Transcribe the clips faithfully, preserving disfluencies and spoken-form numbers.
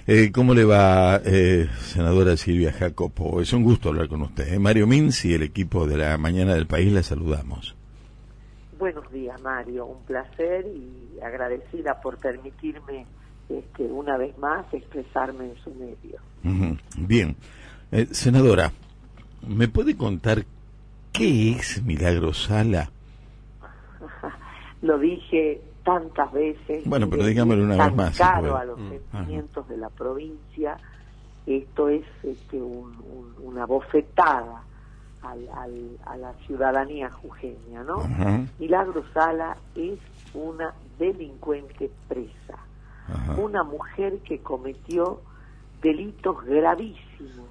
Eh, ¿Cómo le va, eh, senadora Silvia Jacopo? Es un gusto hablar con usted. Eh, Mario Mins y el equipo de la Mañana del País la saludamos. Buenos días, Mario. Un placer y agradecida por permitirme este, una vez más expresarme en su medio. Uh-huh. Bien. Eh, senadora, ¿me puede contar qué es Milagro Sala? Lo dije tantas veces. Bueno, pero dígamelo una vez más. Caro Si a los mm. sentimientos uh-huh. de la provincia. Esto es este, un, un, una bofetada al, al, a la ciudadanía jujeña, ¿no? Uh-huh. Milagro Sala es una delincuente presa, uh-huh. una mujer que cometió delitos gravísimos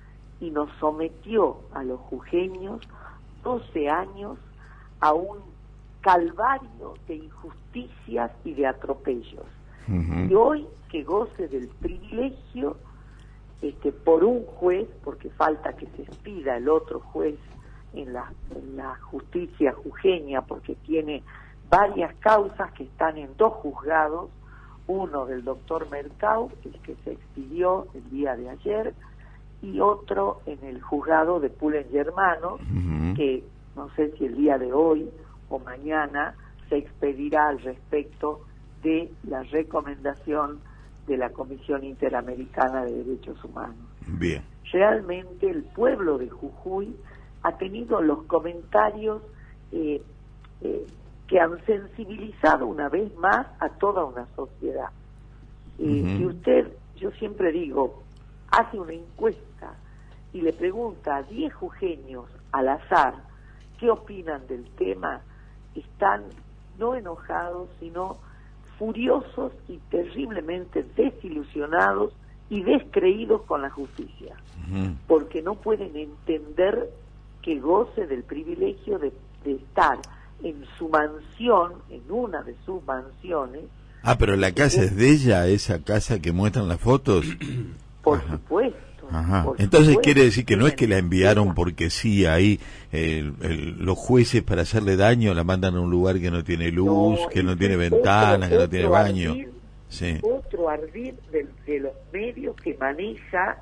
y nos sometió a los jujeños doce años a un calvario de injusticias y de atropellos. Uh-huh. Y hoy que goce del privilegio este, por un juez, porque falta que se expida el otro juez en la, en la justicia jujeña, porque tiene varias causas que están en dos juzgados, uno del doctor Mercado, el que se expidió el día de ayer, y otro en el juzgado de Pulen-Germano, uh-huh. que no sé si el día de hoy o mañana se expedirá al respecto de la recomendación de la Comisión Interamericana de Derechos Humanos. Bien. Realmente el pueblo de Jujuy ha tenido los comentarios eh, eh, que han sensibilizado una vez más a toda una sociedad. Eh, uh-huh. Si usted, yo siempre digo, hace una encuesta y le pregunta a diez jujeños al azar qué opinan del tema, están no enojados, sino furiosos y terriblemente desilusionados y descreídos con la justicia, uh-huh. porque no pueden entender que goce del privilegio de, de estar en su mansión, en una de sus mansiones. Ah, pero la casa es de ella, esa casa que muestran las fotos. Por Ajá. supuesto. Ajá. Por Entonces supuesto, quiere decir que no es que la enviaron porque sí, ahí el, el, los jueces para hacerle daño la mandan a un lugar que no tiene luz, no, que no tiene ventana, que no tiene baño. Ardid, sí. Otro ardid de, de los medios que maneja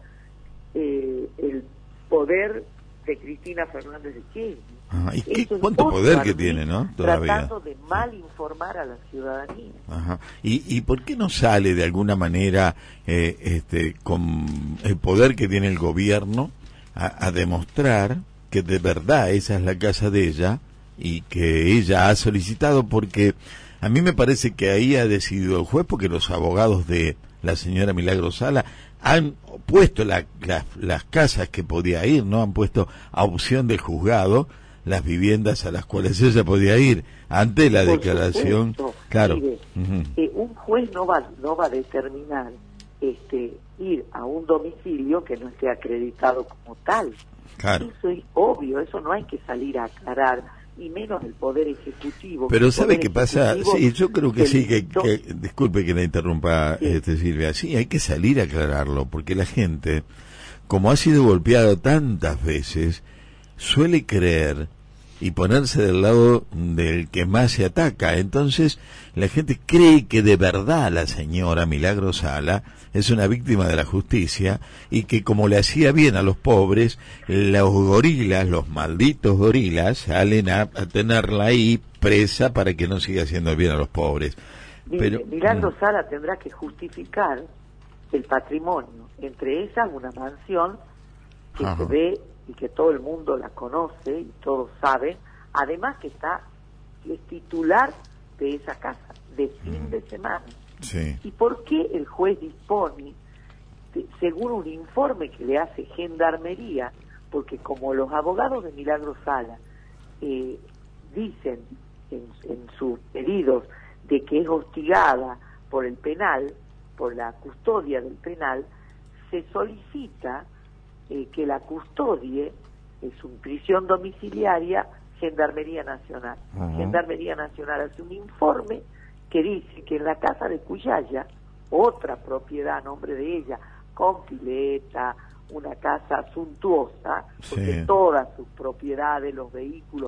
eh, el poder de Cristina Fernández de Kirchner. Ajá. ¿Y qué, cuánto poder que tiene, no? Todavía. Tratando de mal informar a la ciudadanía. Ajá. ¿Y, y por qué no sale de alguna manera, eh, este, con el poder que tiene el gobierno, a, a demostrar que de verdad esa es la casa de ella y que ella ha solicitado? Porque a mí me parece que ahí ha decidido el juez, porque los abogados de la señora Milagro Sala han puesto la, la, las casas que podía ir, ¿no? Han puesto a opción del juzgado las viviendas a las cuales ella podía ir ante la Por declaración. Supuesto. Claro. Mire, uh-huh. eh, un juez no va no va a determinar este ir a un domicilio que no esté acreditado como tal. Claro. Eso es obvio, eso no hay que salir a aclarar, y menos el poder ejecutivo. Pero ¿sabe qué pasa? Sí, yo creo que sí, que, limitó... que disculpe que la interrumpa, sí. este, Silvia, sí, hay que salir a aclararlo, porque la gente, como ha sido golpeado tantas veces, suele creer y ponerse del lado del que más se ataca. Entonces la gente cree que de verdad la señora Milagro Sala es una víctima de la justicia y que como le hacía bien a los pobres, los gorilas, los malditos gorilas, salen a, a tenerla ahí presa para que no siga haciendo bien a los pobres. Pero Milagro Sala tendrá que justificar el patrimonio, entre esas una mansión que Ajá. se ve y que todo el mundo la conoce y todos saben, además que está que es titular de esa casa de fin de semana. Sí. ¿Y por qué el juez dispone, de, según un informe que le hace Gendarmería, porque como los abogados de Milagro Sala eh, dicen en, en sus pedidos de que es hostigada por el penal, por la custodia del penal, se solicita eh, que la custodie, es una prisión domiciliaria, Gendarmería Nacional. Uh-huh. Gendarmería Nacional hace un informe que dice que en la casa de Cuyaya, otra propiedad a nombre de ella, con pileta, una casa suntuosa, porque sí. todas sus propiedades, los vehículos,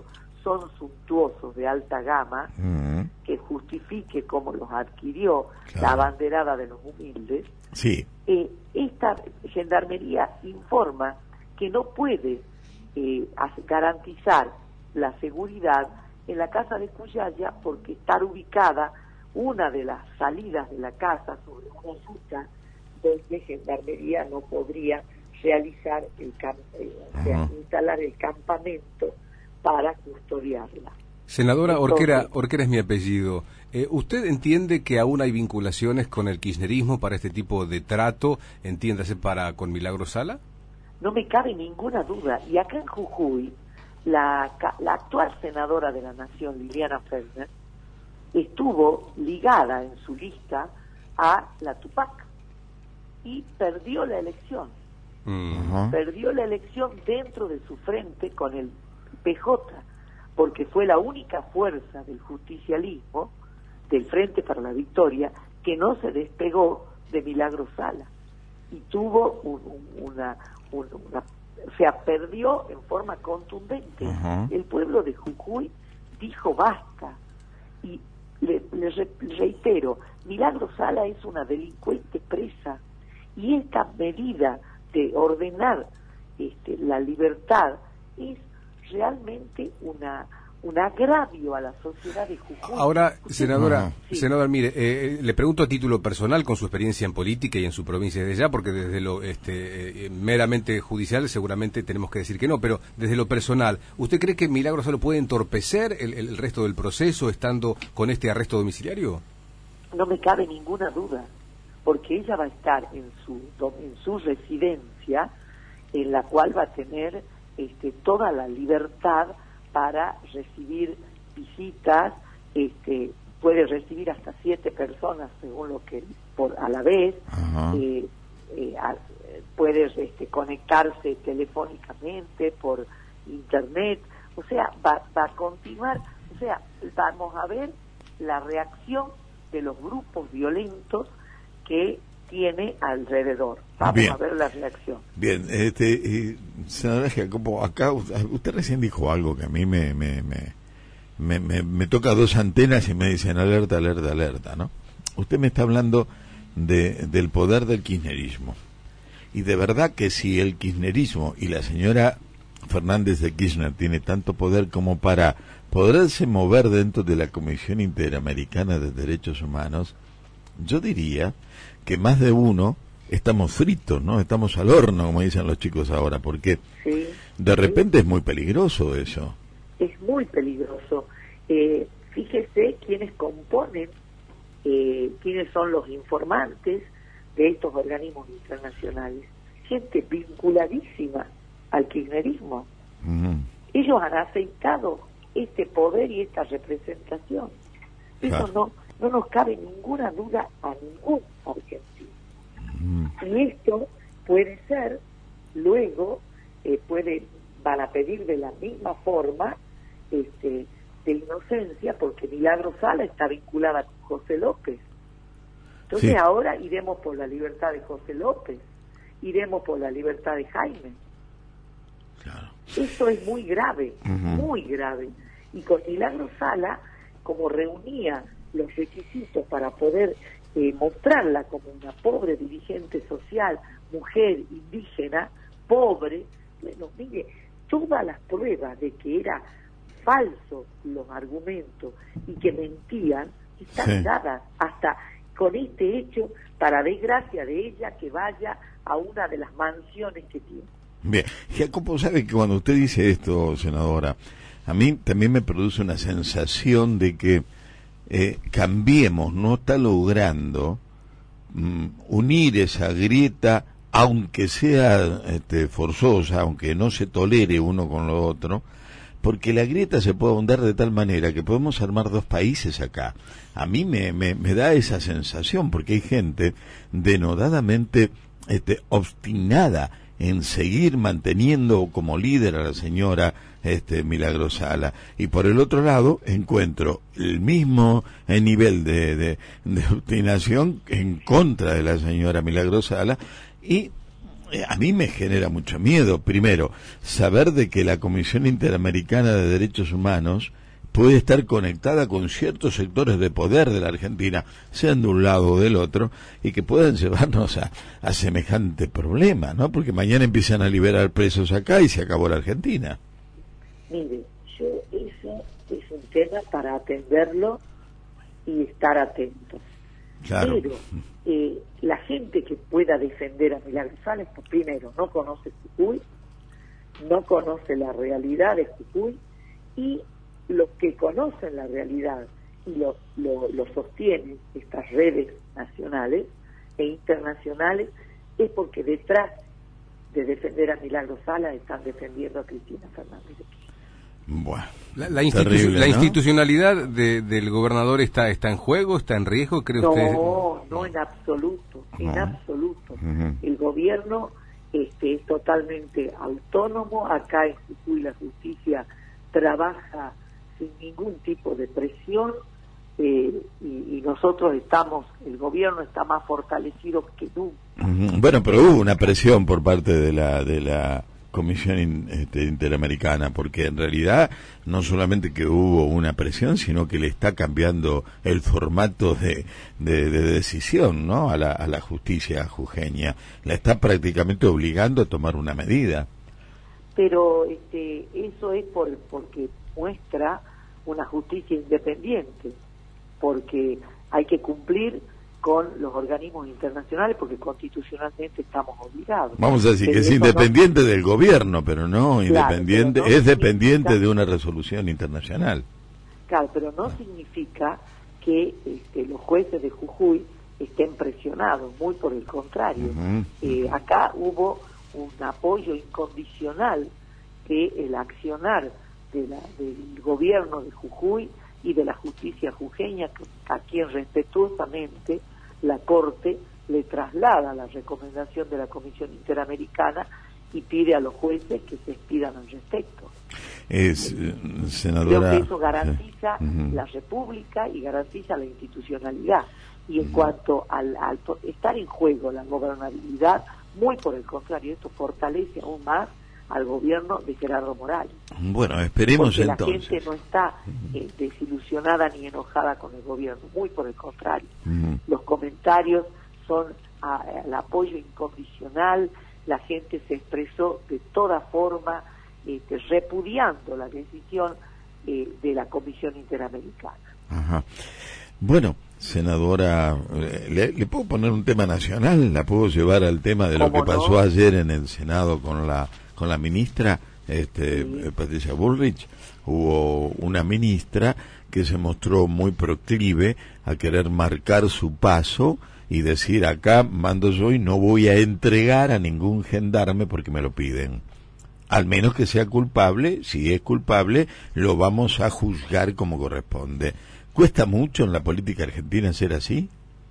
son suntuosos de alta gama, uh-huh. que justifique cómo los adquirió, claro, la abanderada de los humildes, sí. eh, esta gendarmería informa que no puede eh, garantizar la seguridad en la casa de Cuyaya porque está ubicada una de las salidas de la casa sobre una ruta donde gendarmería no podría realizar el camp eh, o sea, uh-huh. instalar el campamento para custodiarla. Senadora Orquera, Orquera es mi apellido. Eh, ¿Usted entiende que aún hay vinculaciones con el kirchnerismo para este tipo de trato, entiéndase para con Milagro Sala? No me cabe ninguna duda. Y acá en Jujuy, la, la actual senadora de la Nación, Liliana Fellner, estuvo ligada en su lista a la Tupac y perdió la elección. Uh-huh. Perdió la elección dentro de su frente con el P J, porque fue la única fuerza del justicialismo, del Frente para la Victoria, que no se despegó de Milagro Sala y tuvo un, un, una, un, una, o sea, perdió en forma contundente. Uh-huh. El pueblo de Jujuy dijo basta, y le, le reitero, Milagro Sala es una delincuente presa, y esta medida de ordenar este, la libertad es realmente una un agravio a la sociedad de Jujuy. Ahora, senadora, sí. senadora, mire, eh, le pregunto a título personal, con su experiencia en política y en su provincia desde ya, porque desde lo este, eh, meramente judicial seguramente tenemos que decir que no, pero desde lo personal, ¿usted cree que Milagro Sala puede entorpecer el, el resto del proceso estando con este arresto domiciliario? No me cabe ninguna duda, porque ella va a estar en su en su residencia, en la cual va a tener este, toda la libertad para recibir visitas, este, puede recibir hasta siete personas según lo que por a la vez, uh-huh. eh, eh, a, puede este, conectarse telefónicamente por internet, o sea, va, va a continuar, o sea, vamos a ver la reacción de los grupos violentos que tiene alrededor. Vamos Bien. a ver la reacción. Bien, este, eh, senadora Giacopo, acá usted, usted recién dijo algo que a mí me me, me, me, me, me toca dos antenas y me dicen alerta, alerta, alerta, ¿no? Usted me está hablando de, del poder del kirchnerismo. Y de verdad que si el kirchnerismo y la señora Fernández de Kirchner tiene tanto poder como para poderse mover dentro de la Comisión Interamericana de Derechos Humanos, yo diría que más de uno estamos fritos, ¿no? Estamos al horno, como dicen los chicos ahora, porque sí, de repente sí. es muy peligroso eso. Es muy peligroso. Eh, fíjese quiénes componen, eh, quiénes son los informantes de estos organismos internacionales. Gente vinculadísima al kirchnerismo. Uh-huh. Ellos han aceptado este poder y esta representación. Claro. Eso no no nos cabe ninguna duda a ningún argentino. Mm. Y esto puede ser, luego, eh, puede van a pedir de la misma forma este, de inocencia, porque Milagro Sala está vinculada con José López. Entonces sí. ahora iremos por la libertad de José López, iremos por la libertad de Jaime. Claro. Esto es muy grave, uh-huh. muy grave. Y con Milagro Sala, como reunía los requisitos para poder eh, mostrarla como una pobre dirigente social, mujer indígena, pobre, bueno, mire, todas las pruebas de que era falso los argumentos y que mentían están sí. dadas, hasta con este hecho, para desgracia de ella, que vaya a una de las mansiones que tiene. Bien, Giacopo, sabe que cuando usted dice esto, senadora, a mí también me produce una sensación de que Eh, Cambiemos no está logrando mm, unir esa grieta, aunque sea este, forzosa, aunque no se tolere uno con lo otro, porque la grieta se puede ahondar de tal manera que podemos armar dos países acá. A mí me, me, me da esa sensación, porque hay gente denodadamente este, obstinada en seguir manteniendo como líder a la señora este, Milagro Sala, y por el otro lado encuentro el mismo eh, nivel de, de, de obstinación en contra de la señora Milagro Sala, y a mí me genera mucho miedo, primero, saber de que la Comisión Interamericana de Derechos Humanos puede estar conectada con ciertos sectores de poder de la Argentina, sean de un lado o del otro, y que puedan llevarnos a, a semejante problema, ¿no? Porque mañana empiezan a liberar presos acá y se acabó la Argentina. Mire, yo eso es un tema para atenderlo y estar atentos. Claro. Pero eh, la gente que pueda defender a Milagros Sala, pues primero no conoce Jujuy, no conoce la realidad de Jujuy, y los que conocen la realidad y lo, lo, lo sostienen estas redes nacionales e internacionales es porque detrás de defender a Milagros Sala están defendiendo a Cristina Fernández de Kirchner. Bueno, la, la, institu terrible, la ¿no? institucionalidad de, del gobernador está está en juego, está en riesgo, ¿cree no, usted? No, no en absoluto, no. en absoluto. Uh-huh. El gobierno este, es totalmente autónomo. Acá en Jujuy la justicia trabaja sin ningún tipo de presión, eh, y, y nosotros estamos, el gobierno está más fortalecido que nunca. Uh-huh. Bueno, pero hubo una presión por parte de la de la Comisión in, este, Interamericana, porque en realidad no solamente que hubo una presión, sino que le está cambiando el formato de, de, de decisión, ¿no? A la, a la justicia jujeña. La está prácticamente obligando a tomar una medida. Pero este, eso es por porque muestra una justicia independiente, porque hay que cumplir con los organismos internacionales, porque constitucionalmente estamos obligados. Vamos a decir pero que es independiente no... del gobierno, pero no claro, independiente, pero no es dependiente significa... de una resolución internacional. Claro, pero no significa que este, los jueces de Jujuy estén presionados, muy por el contrario. Uh-huh. eh, acá hubo un apoyo incondicional de el accionar de la, del gobierno de Jujuy y de la justicia jujeña, a quien respetuosamente la Corte le traslada la recomendación de la Comisión Interamericana y pide a los jueces que se expidan al respecto. Es, eh, senadora... Creo que eso garantiza uh-huh. la República y garantiza la institucionalidad. Y en uh-huh. cuanto al, al estar en juego la gobernabilidad, muy por el contrario, esto fortalece aún más al gobierno de Gerardo Morales. Bueno, esperemos porque entonces. La gente no está eh, desilusionada ni enojada con el gobierno, muy por el contrario. Uh-huh. Los comentarios son al apoyo incondicional, la gente se expresó de toda forma, este, repudiando la decisión eh, de la Comisión Interamericana. Ajá. Bueno, senadora, ¿le, ¿le puedo poner un tema nacional? ¿La puedo llevar al tema de lo que pasó no? ayer en el Senado con la con la ministra este, sí. Patricia Bullrich? Hubo una ministra que se mostró muy proclive a querer marcar su paso y decir, acá mando yo y no voy a entregar a ningún gendarme porque me lo piden. Al menos que sea culpable, si es culpable, lo vamos a juzgar como corresponde. ¿Cuesta mucho en la política argentina ser así?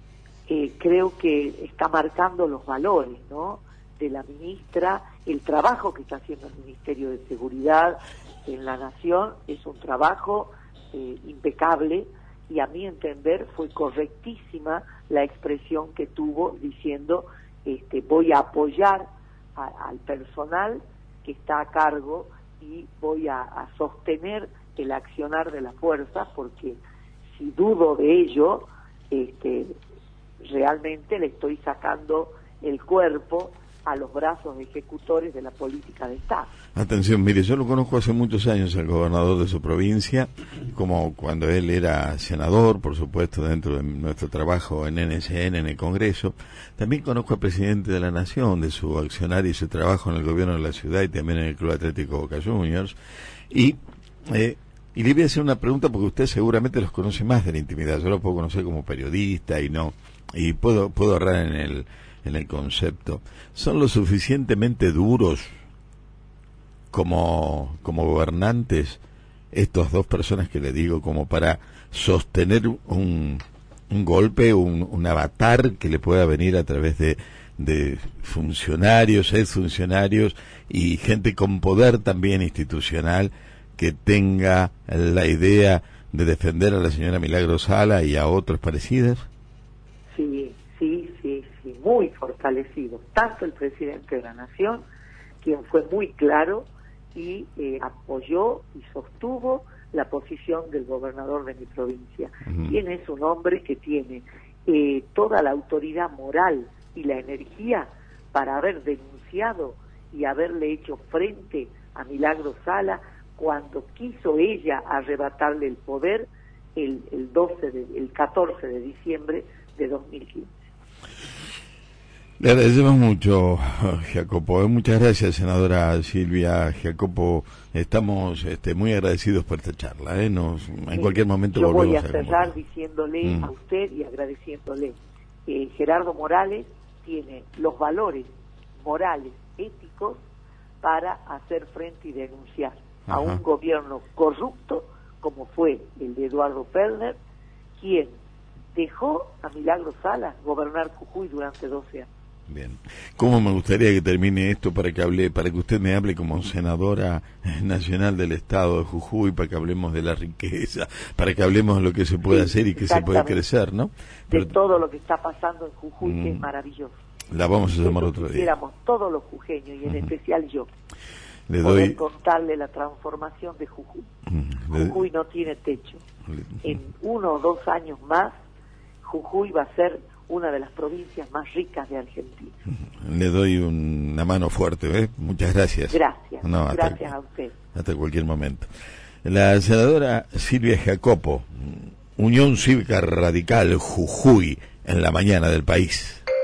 Eh, creo que está marcando los valores, ¿no?, de la ministra. El trabajo que está haciendo el Ministerio de Seguridad en la Nación es un trabajo eh, impecable, y a mi entender fue correctísima la expresión que tuvo diciendo este, voy a apoyar a, al personal que está a cargo y voy a, a sostener el accionar de la fuerza, porque si dudo de ello, este, realmente le estoy sacando el cuerpo a los brazos ejecutores de la política de Estado. Atención, mire, yo lo conozco hace muchos años, al gobernador de su provincia, como cuando él era senador, por supuesto, dentro de nuestro trabajo en N S N, en el Congreso. También conozco al presidente de la Nación, de su accionar y su trabajo en el gobierno de la ciudad y también en el Club Atlético Boca Juniors. Y, eh, y le voy a hacer una pregunta porque usted seguramente los conoce más de la intimidad. Yo lo puedo conocer como periodista y no, y puedo, puedo ahorrar en el en el concepto. ¿Son lo suficientemente duros como, como gobernantes estas dos personas que le digo, como para sostener un, un golpe, un, un avatar que le pueda venir a través de, de funcionarios, exfuncionarios y gente con poder también institucional que tenga la idea de defender a la señora Milagros Sala y a otros parecidos? Sí, sí, sí, sí. muy fortalecidos, tanto el presidente de la Nación, quien fue muy claro y eh, apoyó y sostuvo la posición del gobernador de mi provincia, uh-huh. quien es un hombre que tiene eh, toda la autoridad moral y la energía para haber denunciado y haberle hecho frente a Milagro Sala cuando quiso ella arrebatarle el poder el, el doce de, el catorce de diciembre de dos mil quince. Le agradecemos mucho, Jacopo. Muchas gracias, senadora Silvia Jacopo. Estamos este, muy agradecidos por esta charla. ¿eh? Nos, en sí, cualquier momento yo volvemos voy a, a cerrar conversar. diciéndole mm. a usted y agradeciéndole. Eh, Gerardo Morales tiene los valores morales, éticos, para hacer frente y denunciar Ajá. a un gobierno corrupto como fue el de Eduardo Perner, quien dejó a Milagro Sala gobernar Jujuy durante doce años. Bien. ¿Cómo me gustaría que termine esto para que hable, para que usted me hable como senadora nacional del Estado de Jujuy, para que hablemos de la riqueza, para que hablemos de lo que se puede sí, hacer y que se puede crecer, ¿no? Pero, de todo lo que está pasando en Jujuy, mm, que es maravilloso. La vamos a llamar otro día. Quisiéramos todos los jujeños y en uh-huh. especial yo. Le poder doy... contarle la transformación de Jujuy. Uh-huh. Jujuy no tiene techo. Uh-huh. En uno o dos años más, Jujuy va a ser una de las provincias más ricas de Argentina. Le doy una mano fuerte, ¿eh? Muchas gracias. Gracias, no, hasta, gracias a usted. Hasta cualquier momento. La senadora Silvia Jacopo, Unión Cívica Radical Jujuy, en la mañana del país.